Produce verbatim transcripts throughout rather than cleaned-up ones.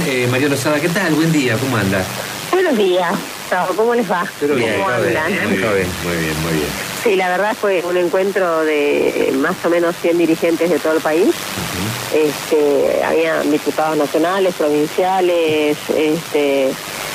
Eh, María Lozada, ¿qué tal? Buen día, ¿cómo anda? Buenos días, ¿cómo les va? Pero bien, ¿Cómo está bien, andan? muy bien, muy bien, muy bien. Sí, la verdad fue un encuentro de más o menos cien dirigentes de todo el país. Uh-huh. Este, había diputados nacionales, provinciales, este,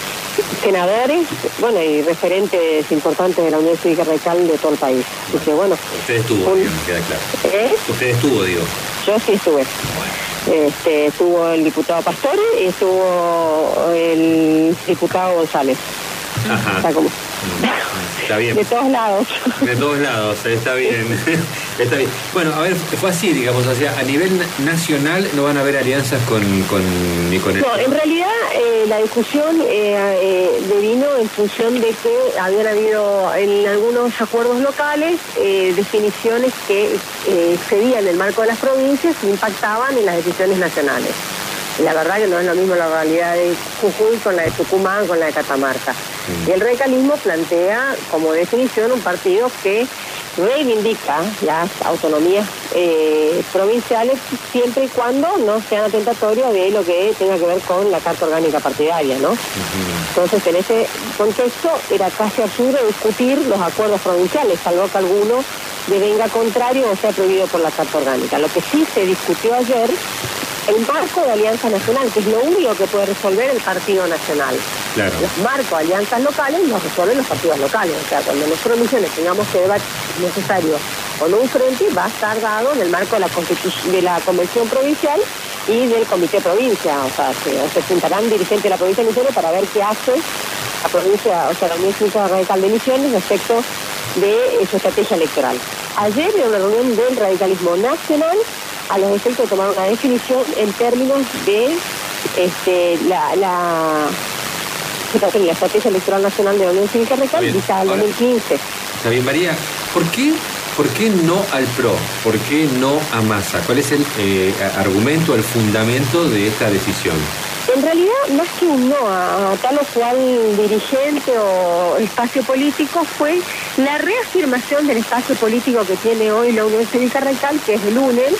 senadores, bueno, y referentes importantes de la Unión Cívica Radical de todo el país. Así que bueno. Usted estuvo, un... digamos, queda claro. ¿Eh? Usted estuvo, digo. Yo sí estuve. Bueno. Este, estuvo el diputado Pastore y estuvo el diputado González. Ajá. Está como... Está bien. De todos lados. De todos lados, está bien. Está bien. Bueno, a ver, fue así, digamos, o sea, a nivel nacional no van a haber alianzas con, con ni con el... No, en realidad eh, la discusión eh, eh, devino en función de que habían habido en algunos acuerdos locales eh, definiciones que eh, excedían el marco de las provincias e impactaban en las decisiones nacionales. La verdad que no es lo mismo la realidad de Jujuy con la de Tucumán, con la de Catamarca. Mm. Y el radicalismo plantea como definición un partido que reivindica las autonomías eh, provinciales siempre y cuando no sean atentatorias de lo que tenga que ver con la Carta Orgánica Partidaria, ¿no? Uh-huh. Entonces, en ese contexto era casi absurdo discutir los acuerdos provinciales, salvo que alguno devenga contrario o sea prohibido por la Carta Orgánica. Lo que sí se discutió ayer, el marco de alianza nacional, que es lo único que puede resolver el Partido Nacional. Claro. Los marcos de alianzas locales los resuelven los partidos locales. O sea, cuando nosotros misiones tengamos que debatir necesario con un frente, va a estar dado en el marco de la, Constitu- de la Convención Provincial y del Comité Provincia. O sea, se, se juntarán dirigentes de la provincia de Misiones para ver qué hace la provincia, o sea, la Unión Cívica Radical de Misiones respecto de su estrategia electoral. Ayer en una reunión del radicalismo nacional, a los efectos de tomar una definición en términos de este, la, la, la estrategia electoral nacional de la Unión Cívica Radical vista al dos mil quince. Está bien, María. ¿Por qué, ¿Por qué no al P R O? ¿Por qué no a Massa? ¿Cuál es el eh, argumento, el fundamento de esta decisión? En realidad, más que un no a, a tal o cual dirigente o espacio político, fue la reafirmación del espacio político que tiene hoy la Unión Cívica Radical, que es el U N E L.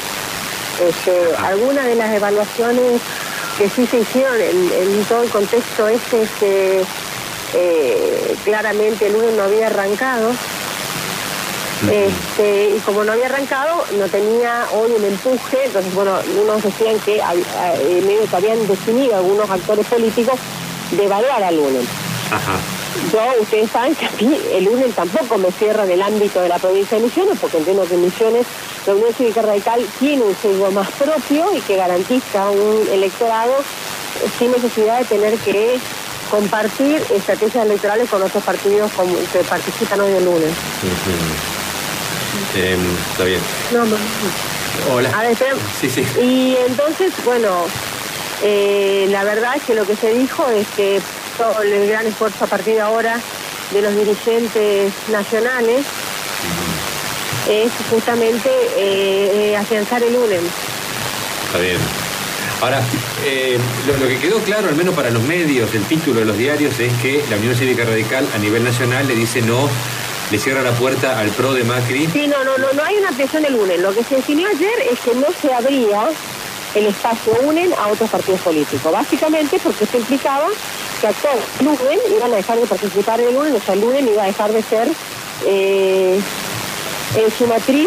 Este, algunas de las evaluaciones que sí se hicieron en, en todo el contexto este es que eh, claramente el U N E L no había arrancado. Este, y como no había arrancado, no tenía hoy un empuje. Entonces, bueno, unos decían que eh, medio que habían definido algunos actores políticos de evaluar al U N E L. Ajá. Yo, ustedes saben que a mí el U N E L tampoco me cierra en el ámbito de la provincia de Misiones, porque entiendo que en Misiones la Unión Cívica Radical tiene un sesgo más propio y que garantiza un electorado sin necesidad de tener que compartir estrategias electorales con otros partidos como, que participan hoy del U N E L. Uh-huh. Eh, está bien. No, no. Hola. A ver, sí, sí. Y entonces, bueno, eh, la verdad es que lo que se dijo es que todo el gran esfuerzo a partir de ahora de los dirigentes nacionales uh-huh. es justamente eh, afianzar el U N E L. Está bien. Ahora, eh, lo, lo que quedó claro, al menos para los medios, el título de los diarios, es que la Unión Cívica Radical a nivel nacional le dice no, le cierra la puerta al P R O de Macri. Sí, no, no, no, no hay una presión del U N E L. Lo que se definió ayer es que no se abría el espacio U N E L a otros partidos políticos. Básicamente porque esto implicaba que actores del U N E L iban a dejar de participar en el U N E L, o sea, el U N E L iba a dejar de ser eh, en su matriz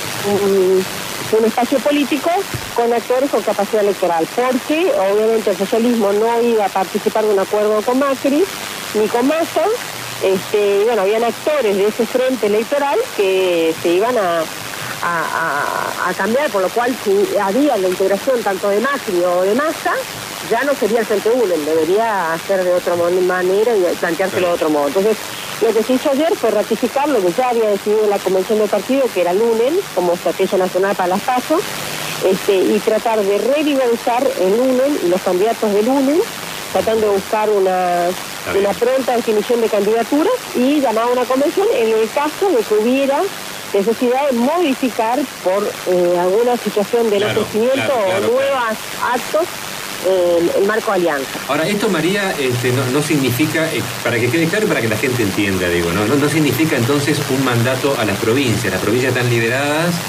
un, un espacio político con actores con capacidad electoral, porque obviamente el socialismo no iba a participar de un acuerdo con Macri ni con Massa. Este, bueno, habían actores de ese frente electoral que se iban a, a, a, a cambiar, por lo cual si había la integración tanto de Macri o de Massa, ya no sería el Frente U N E L, debería hacer de otra manera y planteárselo de otro modo. Entonces, lo que se hizo ayer fue ratificar lo que ya había decidido la Convención del Partido, que era el U N E L como estrategia nacional para las PASO, este, y tratar de revitalizar el U N E L y los candidatos del U N E L, tratando de buscar una, una pronta definición de candidaturas y llamar a una convención en el caso de que hubiera necesidad de modificar por eh, alguna situación de claro, enriquecimiento claro, claro, o nuevos claro. actos eh, el marco de alianza. Ahora, esto, María, este, no, no significa, eh, para que quede claro y para que la gente entienda, digo, ¿no? No, no significa entonces un mandato a las provincias. Las provincias están lideradas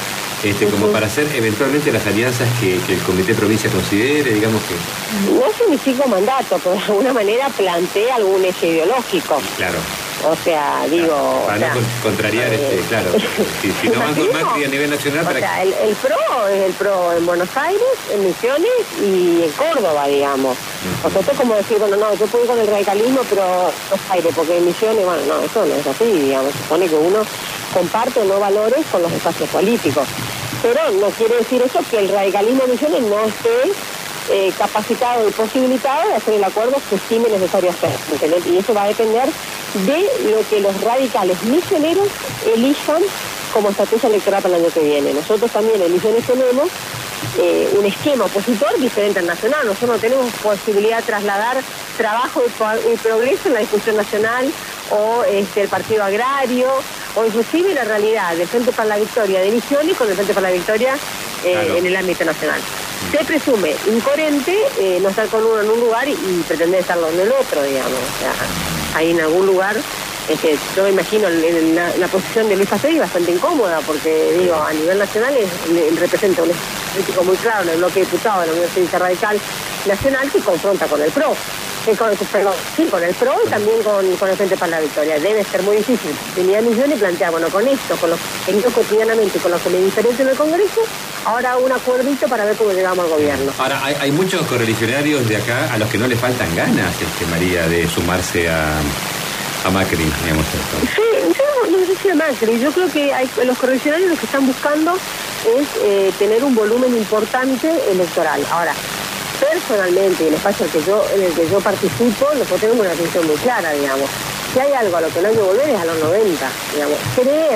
este, como uh-huh. para hacer eventualmente las alianzas que, que el Comité Provincia considere, digamos que... No significa mandato, pero de alguna manera plantea algún eje ideológico. Claro. O sea, digo... Claro, para o sea, no contrariar, eh, este, claro, si, si no van con Macri a nivel nacional... O para sea, el, el PRO es el PRO en Buenos Aires, en Misiones y en Córdoba, digamos. Uh-huh. O sea, esto es como decir, bueno, no, yo puedo ir con el radicalismo, pero Buenos Aires, porque en Misiones, bueno, no, eso no es así, digamos. Se supone que uno comparte o no valores con los espacios políticos. Pero no quiere decir eso que el radicalismo de Misiones no esté eh, capacitado y posibilitado de hacer el acuerdo que estime necesario hacer, ¿entendés? Y eso va a depender de lo que los radicales misioneros elijan como estrategia electoral para el año que viene. Nosotros también en Misiones tenemos eh, un esquema opositor diferente al nacional. Nosotros no tenemos posibilidad de trasladar trabajo y, y progreso en la discusión nacional, o este, el Partido Agrario, o inclusive la realidad del Frente para la Victoria de Misiones con el Frente para la Victoria eh, claro. en el ámbito nacional. Se presume incoherente eh, no estar con uno en un lugar y, y pretender estarlo en el otro, digamos. O sea, ahí en algún lugar, este, yo me imagino en la, la posición de Luis Castelli bastante incómoda, porque digo, a nivel nacional es, le, representa un político muy claro en el bloque de diputados de la Unión Cívica Radical Nacional que confronta con el PRO. Eh, con, perdón, sí, con el PRO y también con, con el Frente para la Victoria. Debe ser muy difícil venir a Misiones y plantear, bueno, con esto, con lo que he cotidianamente, con lo que me diferencia en el Congreso, ahora un acuerdito para ver cómo llegamos al gobierno. Ahora, hay, hay muchos correligionarios de acá a los que no le faltan ganas, este, María, de sumarse a, a Macri, digamos. Sí, yo no sé si a Macri, yo creo que hay, los correligionarios lo que están buscando es eh, tener un volumen importante electoral. Ahora, personalmente, en el espacio en el que yo, en el que yo participo, nosotros tenemos una atención muy clara, digamos. Si hay algo a lo que no hay que volver es a los noventa, digamos. Creer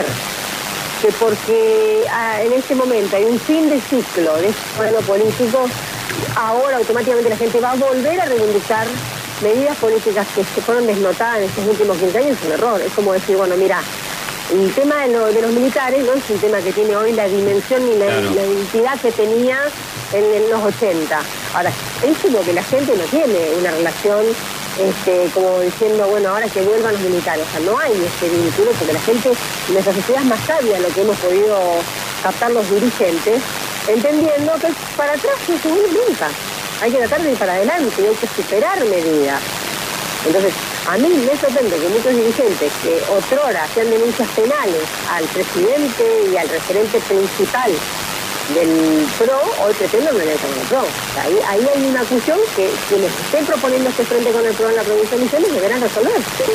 que porque ah, en este momento hay un fin de ciclo de este modelo político, ahora automáticamente la gente va a volver a reivindicar medidas políticas que se fueron desnotadas en estos últimos quince años, es un error. Es como decir, bueno, mira, el tema de, lo, de los militares no es un tema que tiene hoy la dimensión ni la, claro. la identidad que tenía en, en los ochenta. Ahora, es como que la gente no tiene una relación este, como diciendo, bueno, ahora que vuelvan los militares. O sea, no hay ese vínculo porque la gente, nuestra sociedad es más sabia lo que hemos podido captar los dirigentes, entendiendo que para atrás no se vuelve nunca. Hay que tratar de ir para adelante y hay que superar medidas. Entonces, a mí me sorprende que muchos dirigentes que otrora hacían denuncias penales al presidente y al referente principal del PRO, hoy pretenden una alianza con el PRO. O sea, ahí, ahí hay una cuestión que quienes estén proponiendo este frente con el PRO en la provincia de Misiones deberán resolver.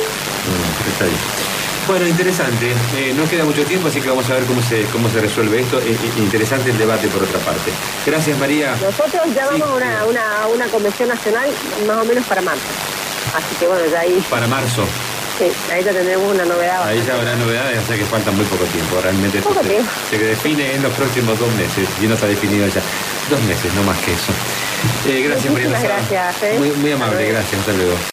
Mm, está bien. Bueno, interesante. Eh, no queda mucho tiempo, así que vamos a ver cómo se cómo se resuelve esto. Eh, interesante el debate, por otra parte. Gracias, María. Nosotros ya vamos sí. a una, una, una convención nacional más o menos para marzo. Así que bueno, ya ahí... Para marzo. Sí, ahí ya tendremos una novedad. Ahí ya habrá novedades, o sea que falta muy poco tiempo. Realmente poco esto tiempo. Se, se define en los próximos dos meses. Y no está definido ya. Dos meses, no más que eso. Eh, gracias, María. Muchísimas gracias. ¿eh? Muy, muy amable, gracias. Hasta luego.